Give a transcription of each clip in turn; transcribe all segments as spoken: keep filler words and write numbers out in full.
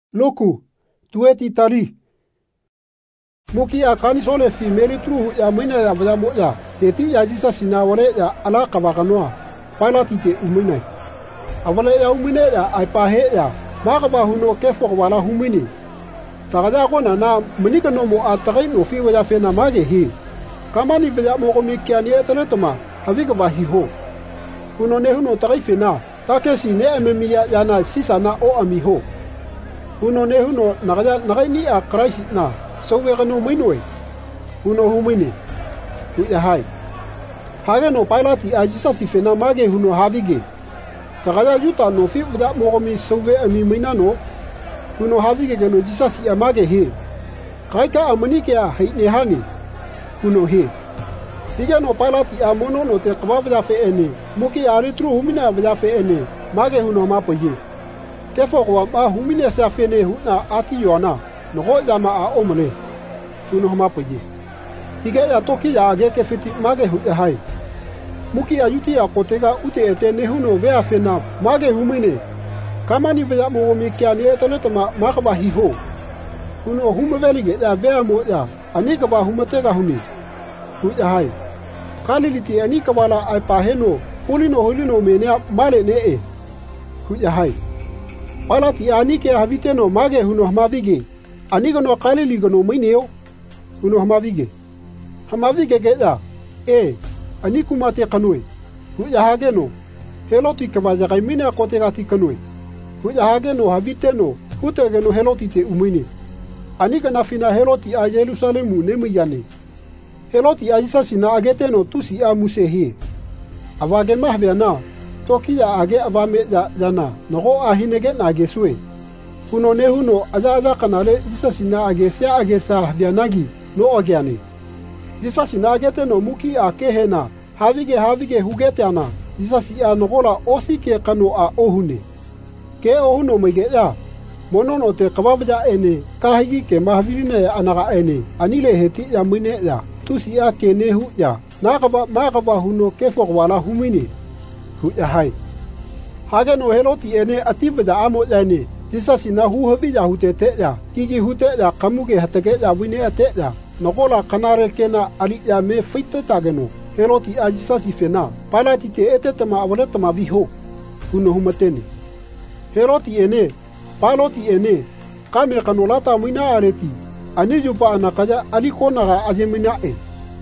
Loku, tueti tali. Muki akani sole fi meri tru ya mwina ya vada moja. Eti ya jisa sina wale ya ala kavakanoa. Pilati te umine. Awale ya umine ya aipahe ya. Makaba huno kefo wala humini. Tagada kona na menika no mo atakai no fi wada fena mage hi. Kama ni vada mo komikiani eteletoma. Havika ba hiho. Huno ne huno takai fena. Takesi ne ememia yana sisa na o amiho. Huno ne huno nagaja nagai ni a kraisi na. Sauwe kano minoi. Huno humini. Huya hai. Hage no Pilati a jisa si fena mage huno havige. Kagaja yuta no fi vada mo komi sauwe ami mina no. Huno havige gano jisa si amage he. Kaika amanike a haine hani. Huno he. Higa no Pilati a mono no te kaba vada fe ene. Muki a ritru humina vada fe ene. Mage huno mapo ye. Kefo kwa ma humine sa fene huna ati yona. Nogo yama a omole. Huno mapo ye. Higa ya toki ya age ke fiti mage huya hai. Muki a yuti ya kotega ute ete ne huno vea fena mage humine. Kama ni vea mo mikia ni etoletama makaba hiho. Huno humevelige ya vea mo ya. Anika ba humatega huni. Huya hai. Kaliliti anika wala aipaheno. Hulino hulino menea male ne e. Huya hai. Pilati anike haviteno mage huno hamavige. Anika no kaliligo no maineo. Huno hamavige. Hamavige geja. E. Aniku mate kanue. Huya hageno. Heloti kavaja kaimine kotega kanue. Huya hageno haviteno. Hutegeno heloti te umine. Anika nafina heloti a Yerusalemu nemiyane. Heloti a jisa sina ageteno tusi a musehi. Avage mahvea na. Toki ya age avame ya yana. Nogo ahinege na agesue. Huno ne huno aja aja kanale jisa sina agesia agesa vianagi no ageane. Jisa sina ageteno muki a kehena. Havige havige hugeteana. Jisa si a nogola osi ke kano a ohune. Ke ohuno mege ya. Monono te kabavja ene. Kahigi ke mahvirine ya anaga ene. Anile heti ya mwine ya. Tusi a kenehu ya. Nakava makava huno kefo wala humini. Huya hai. Hage no heloti ene ativda amo ene. Jisa sina hu havi ya hutete ya. Kigi hute ya kamuge hatege ya wine ate ya. Nogola kanare kena ali ya me feite tageno. Heloti a jisa si fena. Pilati te ete tama awaletama viho. Huno humatene. Heloti ene. Piloti ene. Kame kanolata mwina areti. Anijupa anakaja alikonaga ajemina e.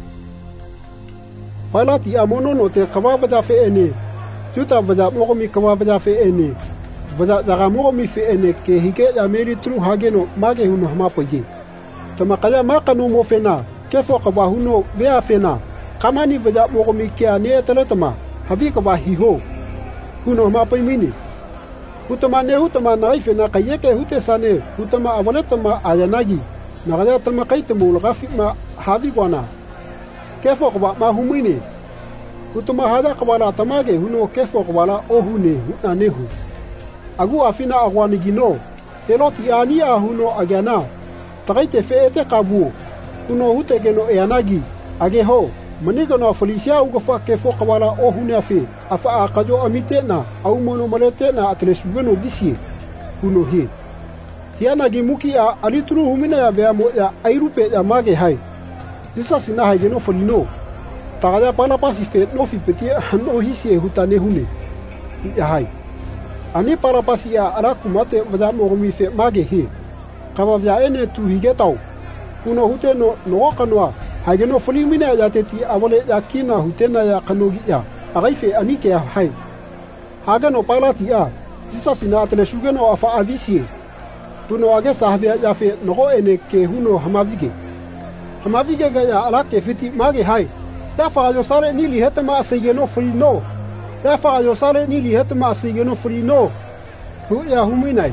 Pilati a monono te kavavada fe ene. Juta vada mogomi kavavada fe ene. Vada daga mogomi fe ene ke hige ya meri tru hageno mage huno hamapo ye. Tamakaya makanu mo fena. Kefo kava huno vea fena. Kamani vada mogomi kia ne teletama. Havi kava hiho. Huno hamapo imini. Hutama ne hutama na ifena kayeke hute sane. Hutama avaletama ayanagi. Nagaya tamakaita mulgafi ma havi wana. Kefo kava ma humini. Hutama hada kabala tamage huno kefo kabala ohune huna nehu. Agu afina agwani gino. Heloti ania huno agana. Takaite feete kabu. Huno hute geno eanagi. Ageho. Manigono Felicia ugofa kefo kabala ohune afe. Afa akajo amite na. Au mono malete na atlesugeno visie. Huno he. Hianagi muki a alitru humina ya vea mo ya airupe ya mage hai. Jisa sina hai geno folino. Tagaja pala pasi fe no fi peti no hisi hutane hune. Ya hai. Ani pala pasi ya araku mate vada mogomi fe mage he. Kama vya ene tu higetau. Huno hute no no kanwa. Hageno folimina ya teti awale ya kina hutena ya kanogi ya. Agaife anike ya hai. Hageno Pilati a. Jisa sina atele shugeno afa avisi. Tuno age sahvia ya fe no ene ke huno hamavige. Hamavige ga ya alake fiti mage hai. Dafa yo sare nili hetama asegeno frino. Dafa yo sare nili hetama asegeno frino. Huya huminai.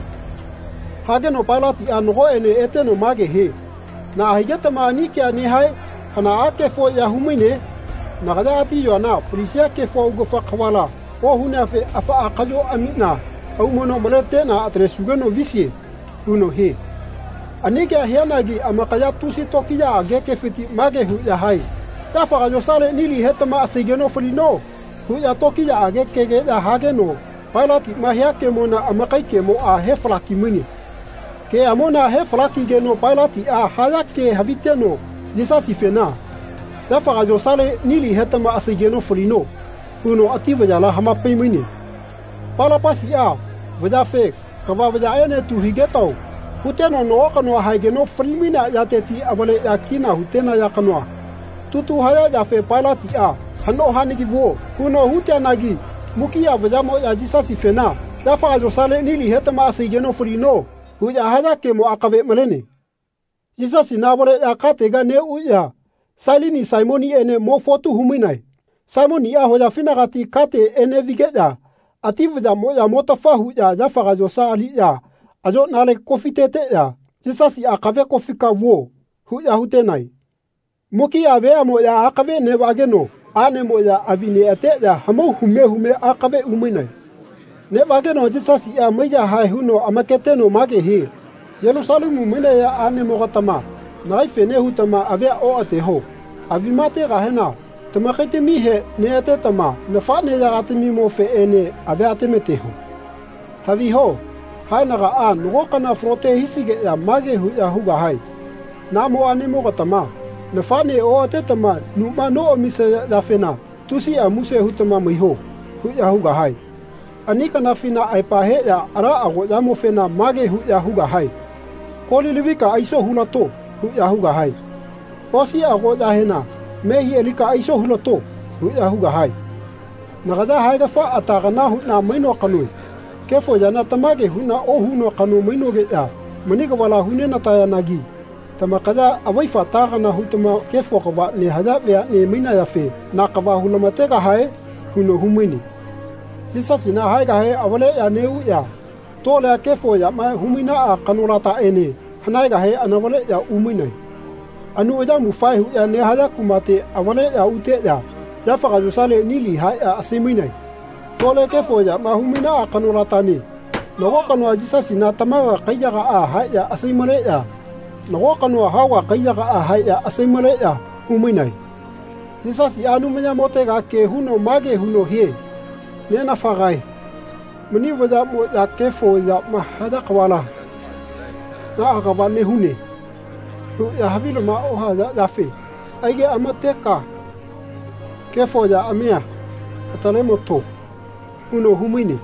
Hageno Pilati anogo ene eteno mage he. Na higetama anike ani hai. Hana ake fo ya humine. Nagada ati yona frisia ke fo ugofa kwala. O huna fe afa akajo amina. Au mono molete na atresugeno visie. Uno he. Anike hianagi amakaya tusi tokiya ageke fiti mage huya hai. Dafa yo sale nili hetama asegeno frino. Huya tokiya ageke ya hageno. Pilati mahia ke mona amakai ke mo a hefla kimuni. ke amona he flaki ge no pailati a haya ke haviteno jisasi fena da faga jo sale nili hetama asigeno frino uno ativa jala hama peimini pala pasi a vada fe kava vada ene tu higetau huteno no kano haigeno frimina yateti avale yakina hutena yakanoa tutu haya ja fe pailati a hano hanigi vo uno hutenagi mukia vada mo ya jisasi fena da faga jo sale nili hetama asigeno frino huja haya ke mo akave malene jisasi na vale yakatega ne uya salini simoni ene mo fotu huminai simoni a hoja finagati kate ene vigeja ativja mo ya motafahu ya jafaga jo sali ya ajo nale kofitete ya jisasi akave kofika wo huja hutenai moki ave mo ya akave ne wageno ane mo ya avine ate ya hamo hume hume akave uminai ne wageno jisasi ya meja hai huno amaketeno mage he Yerusalemu mine ya ane mogatama nai fene hutama ave o ate ho avimate gahena tamakete mihe ne ate tama ne fa ne ya ate mi mo fe ene ave ate meteho havi ho haina ga an ngo kana frote hisige ya mage hu ya huga hai namo ane mogatama ne fa ne o ate tama numa no mise ya fena tusi a muse hutama miho hu ya huga hai anika na fina ai pahe ya ara ago ya mo fena mage hu ya huga hai koli livika aiso hulato hu ya huga hai osi ago ya hena mehi elika aiso hulato hu ya huga hai nagada hai da fa atagana hu na maino kanui kefo ya na tamage hu na o hu no kanu maino ge ya maniga wala hu ne na taya nagi tamakada awai fa tagana hu tama kefo ka ne hada ya ne mina ya fe na ka ba hu na matega hai hu no hu mini jisasi na hai ga hai awale ya ne u ya tole kefo ya ma humina a kanulata ene hanai ga he anawale ya umina anu ja mufai hu ya ne hada kumate awale ya ute ya ya faga jusale nili ha ya asimina tole kefo ya ma humina a kanulata ni nago kanu ajisasi na tamaga kaiyaga a ha ya asimale ya nago kanu hawa kaiyaga a ha ya asimale ya umina jisasi anu menya motega ke huno mage huno he ne na fagai mani wada mo ya kefo ya mahada kwala na agaba ne hune ya habilo ma oha ya ya fe aige amateka kefo ya amia atale moto uno humine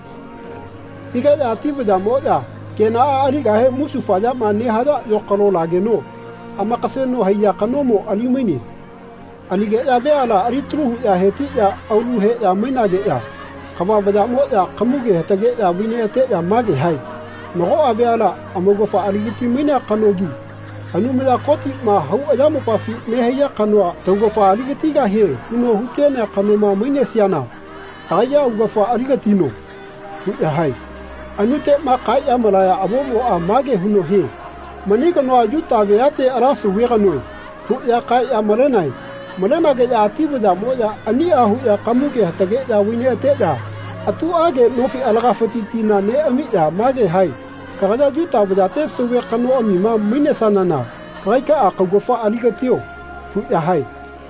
iga ya tibu da mo ya kena ari ga he musufa ya mani hada yo kalo lageno ama kaseno hayya kanomo alimini alige ya be ala ari tru ya heti ya aulu he ya mina ge ya kama bada mo ya kamuge hetage ya wine te ya mage hai no ave ala amogo fa aligiti mina kanogi anu mila koti ma hau ayamu pafi me heya kanwa togo fa aligiti ga he uno hutene kanuma mine siana aya uga fa aligatino ya hai anu te ma kai ya malaya abomo a mage huno he maniga no ajuta ve ate arasu wega no hu ya kai ya malenai malena ge ya tibu da mo ya ani ahu ya kamuge hetage ya wine te ya atu age nofi alaga fatitina ne ami ya mage hai kaga juta bujate suwe kanu ami ma mine sanana kai ka akagofa aligatio hu ya hai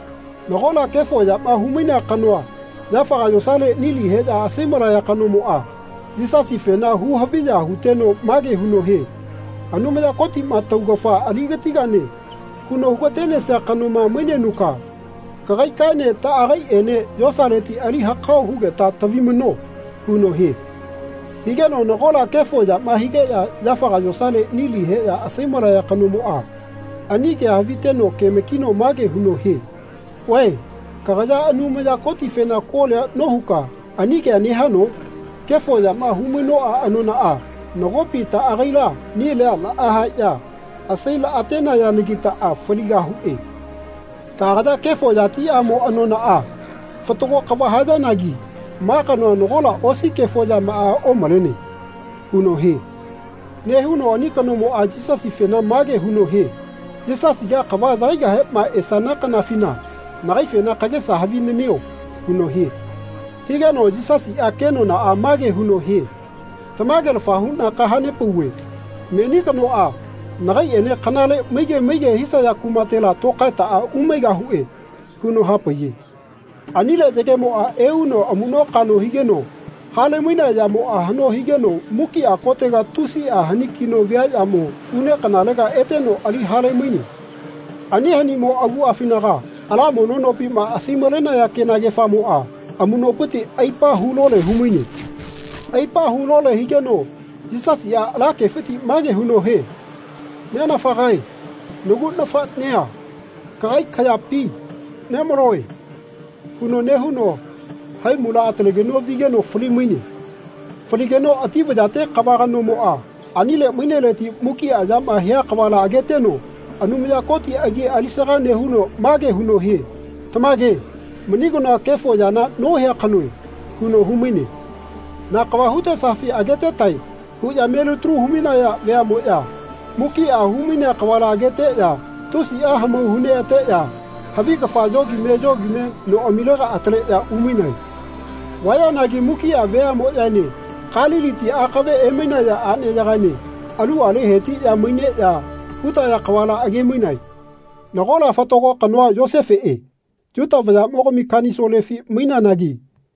nogola kefo ya ma humina kanwa ya faga yosale nili heda asimara ya kanu mo a disasi fena hu habija huteno mage huno he anu me ya koti mataugofa aligatiga ne kuno hukatene sa kanu ma mine nuka kagai kane ta agai ene yosaleti ali hakau huge ta tavimno huno he higeno nogola kefo ya mahige ya yafaga yosale nili he ya asimara ya kanumo a anike haviteno kemekino mage huno he we kagaja anu meja koti fena kole no huka anike ani hano kefo ya mahumino a anona a nogopi ta agaila ni le la aha ya asaila atena ya nigita a faliga hu e tagada kefo ya ti amo anona a fotogo kabahada nagi makano nogola osi kefo ya ma o malene huno he ne huno ani kano mo ajisa si fena mage huno he jisa si ga kaba zaiga he ma esana kana fina ngai fena kage sa havine meo huno he higa no jisa si akeno na amage huno he tamage fa huna ka hane puwe meni kano a nagai ene kanale mege mege hisa ya kumatela tokata a umega hue huno hapaye anile jege mo a euno amuno kano higeno hale muina ya mo a hano higeno muki a kotega tusi a hanikino via ya mo une kanalega eteno ali hale muini. Ani hani mo abu afinaga ala mo nono pi ma asimalena ya kenage famo a amuno puti aipa hulole humuini. Aipa hulole higeno Jesus ya ala ke fiti mage huno he. Nena fagai nugut na fat nea kai kaya pi nemoroi huno ne huno hai mula atlegeno vigeno fulimini fuligeno ati bajate kabagano mo a anile minele ti muki ajam ahya kabala ageteno anumya koti agi alisaga ne huno mage huno he tamage manigona kefo jana no he kanui huno humini na kawahuta safi agete tai huja melu tru humina ya vea mo ya muki a humina kawala agete ya tusi a hamo hune ate ya havika fa jogi me jogi me no amilega atre ya uminai waya nagi muki a vea mo ya ni kaliliti akabe emina ya ane jagani alu ale heti ya mine ya huta ya kawala age minai nagola fatoko kanwa Joseph e juta vaya mo mi kanisole fi mina nagi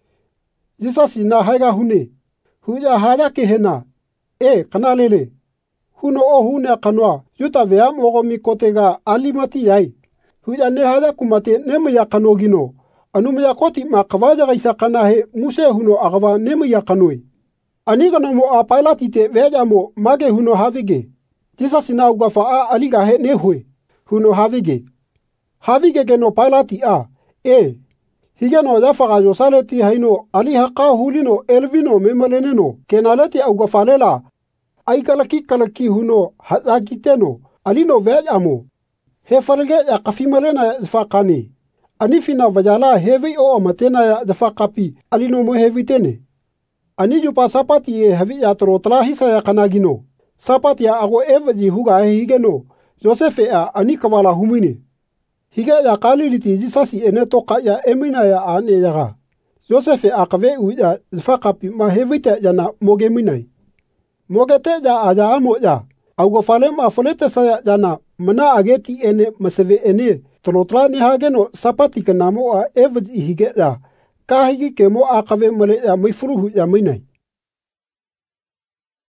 Jesus na haiga hune huja haja ke hena e kanalele huno o hune kanwa yuta vea mogo mi kotega alimati yai huja ne haja kumate nemu ya kanogino anumu ya koti ma kawaja gaisa kanahe muse huno agawa nemu ya kanoi aniga no mo a pailatite veja mo mage huno havige Jesus na ugafa a aliga he ne hue huno havige havige geno pailati a e higeno jafaga yosaleti haino ali haqa hulino elvino memaleneno kenaleti augafalela ai kalaki kalaki huno hazakiteno alino vejamo he falge ya kafimalena faqani anifina vajala hevi o matena ya faqapi alino mo hevitene ani jupa sapati e havi ya trotla hisa ya kanagino sapati ya ago evaji huga higeno Joseph a ani kawala humine higa ya kaliliti jisasi ene toka ya emina ya ane yaga Joseph a kave uja faqapi ma hevita jana mogeminai mogete ja aja amo ja augo falem a folete saya jana mana ageti ene maseve ene trotla ni hageno sapati kanamo a evji hige ja kahigi kemo akave male ya mifruhu ya minai